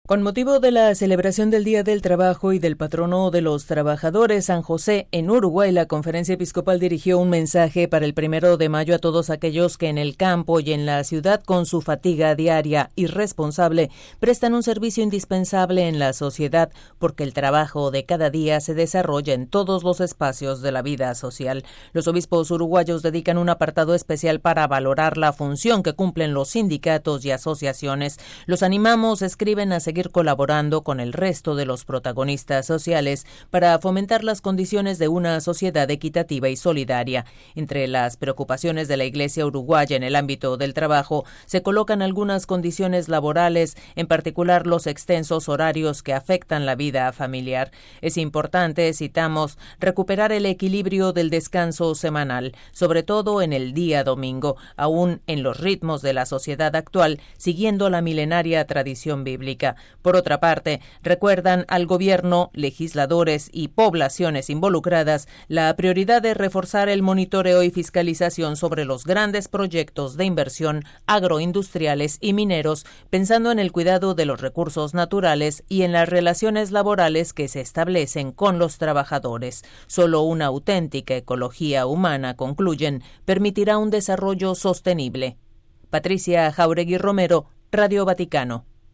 Con motivo de la celebración del Día del Trabajo y del patrono de los trabajadores, San José, en Uruguay, la Conferencia Episcopal dirigió un mensaje para el 1 de mayo a todos aquellos que en el campo y en la ciudad, con su fatiga diaria y responsable, prestan un servicio indispensable en la sociedad, porque el trabajo de cada día se desarrolla en todos los espacios de la vida social. Los obispos uruguayos dedican un apartado especial para valorar la función que cumplen los sindicatos y asociaciones. Los animamos, escriben, a seguir colaborando con el resto de los protagonistas sociales para fomentar las condiciones de una sociedad equitativa y solidaria. Entre las preocupaciones de la Iglesia uruguaya en el ámbito del trabajo se colocan algunas condiciones laborales, en particular los extensos horarios que afectan la vida familiar. Es importante, citamos, recuperar el equilibrio del descanso semanal, sobre todo en el día domingo, aún en los ritmos de la sociedad actual, siguiendo la milenaria tradición bíblica. Por otra parte, recuerdan al gobierno, legisladores y poblaciones involucradas la prioridad de reforzar el monitoreo y fiscalización sobre los grandes proyectos de inversión agroindustriales y mineros, pensando en el cuidado de los recursos naturales y en las relaciones laborales que se establecen con los trabajadores. Solo una auténtica ecología humana, concluyen, permitirá un desarrollo sostenible. Patricia Jauregui Romero, Radio Vaticano.